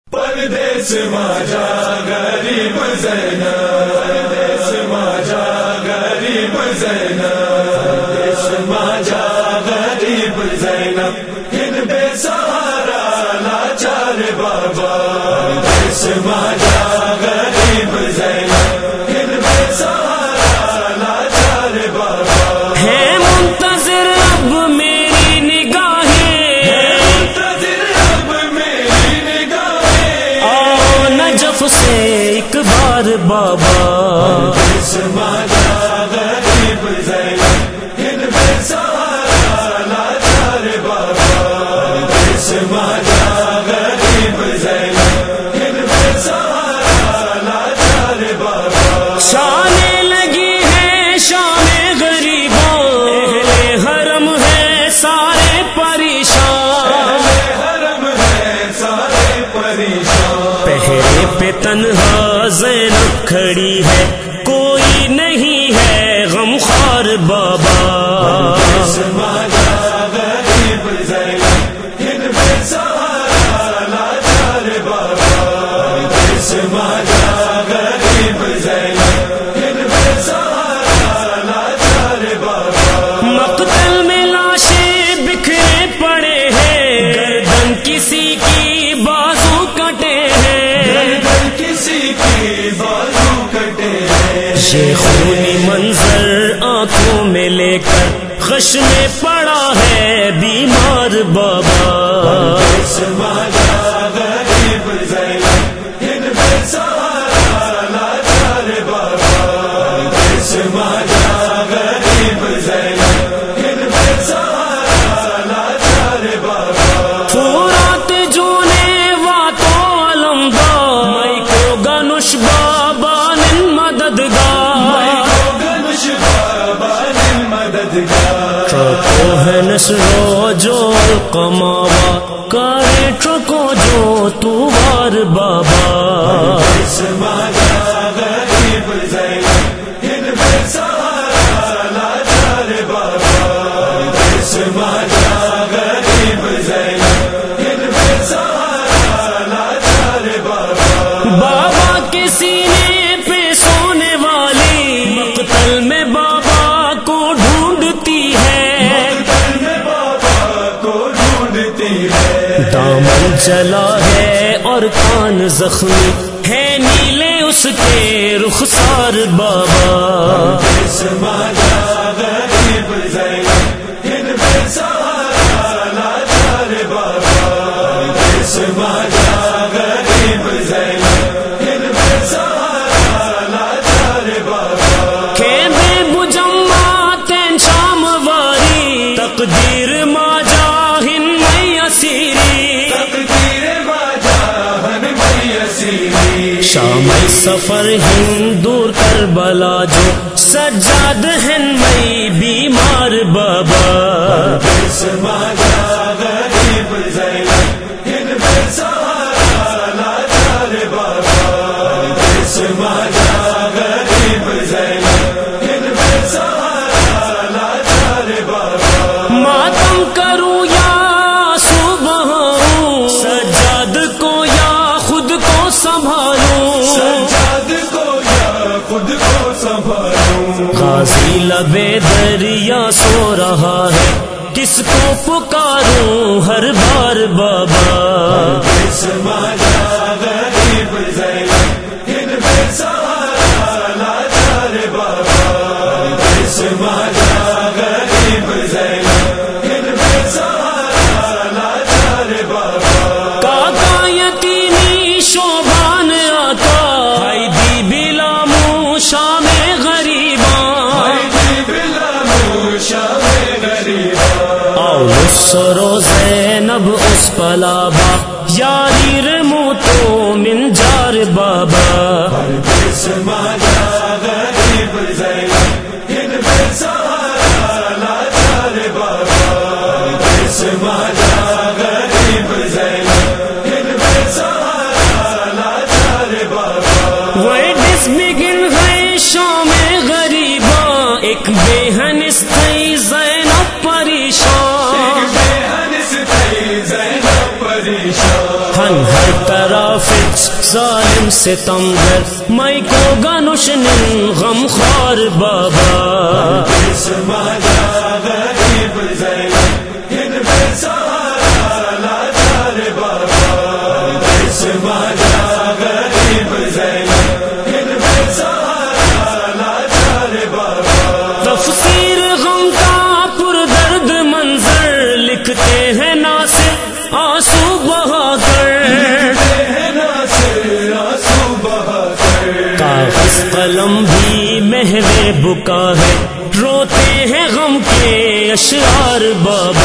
پردیس ماجا غریب زینب، پردیس ماجا غریب زینب، پردیس ماجا غریب زینب، ہن بے سہارا لاچار بابا، پردیس ماجا غریب زینب، ہن بے سہارا لاچار بابا، ہے منتظر اب میری نگاہیں، ہے منتظر اب میری نگاہیں، آؤ نجف سے ایک بار بابا، پردیس ماجا غریب زینب، ہن بے سہارا لاچار بابا، پردیس ماجا غریب زینب، ہن بے سہارا لاچار بابا، شانے لگی ہے شام غریبوں، اہل حرم ہے سارے پریشان، حرم ہے سارے پریشان، پہرے پہ تنہا زینب کھڑی ہے، کوئی نہیں ہے غمخوار بابا، پردیس ماجا غریب زینب، ہن بے سہارا لاچار بابا، پردیس ماجا غریب زینب، ہن بے سہارا لاچار بابا، مقتل میں لاشیں بکھرے پڑے ہیں، گردن کسی کی بازو کٹے ہیں، گردن کسی کی بازو کٹے ہیں، یہ خونی منظر آنکھوں میں لے کر خش میں پڑا ہے بیمار بابا، پردیس ماجا غریب زینب، ہن بے سہارا لاچار بابا، پردیس ماجا غریب زینب، ہن بے سہارا لاچار بابا، فرات جونے واتو علمدار، مئی کو گنش بابا نن مددگار، گنش بابا مددگار، ٹرکو ہے نسرو جو کماوا کرے ٹرکو جو تو وار بابا، پردیس ماجا غریب زینب، ہن بے سہارا لاچار بابا، پردیس ماجا غریب زینب، ہن بے سہارا لاچار بابا، بابا کے سینے پہ سونے والی مقتل میں بابا کو ڈھونڈتی ہے، دل میں بابا کو ڈھونڈتی ہے، دامن چلا ہے اور کان زخمی ہے، نیلے اس کے رخسار بابا، پردیس ماجا غریب زینب، ہن بے سہارا لاچار بابا، پردیس ماجا غریب زینب، ہن بے سہارا لاچار بابا، کیبے بجما تین شام واری، تقدیر ماجا ہن مئی اسیری، تقدیر ماجا ہن مئی اسیری، شام سفر ہن دور کربلا جو سجاد ہن مئی بیمار بابا، پردیس ماجا غریب زینب، ہن بے سہارا لاچار بابا، پردیس ماجا غریب زینب، ہن بے سہارا لاچار بابا، ماتم کروں یا صبح ہوں، سجاد کو یا خود کو سنبھالوں، سجاد کو یا خود کو سنبھالوں، غازی لبے دریا سو رہا ہے، کس کو پکاروں ہر بار بابا، پردیس ماجا غریب زینب، ہن بے سہارا لاچار بابا، پردیس ماجا غریب زینب، ہن بے سہارا لاچار بابا، کاکا یتیمی شوبان آتا، ہائی دی بلا منہ شام غریباں، بلامو شام غریباں، آؤ سرو زینب اس پلابا یاری رمو طرافت ظالم ستمگر میں کو گنوشن غم خوار بابا غریب زینب ان بے سہارا لاچار بابا غریب زینب ان بے سہارا لاچار بابا تفسیر غم کا پر درد منظر لکھتے ہیں ناصر آنسو بہا کر کاغذ قلم بھی محو بکا ہے روتے ہیں غم کے اشعار بابا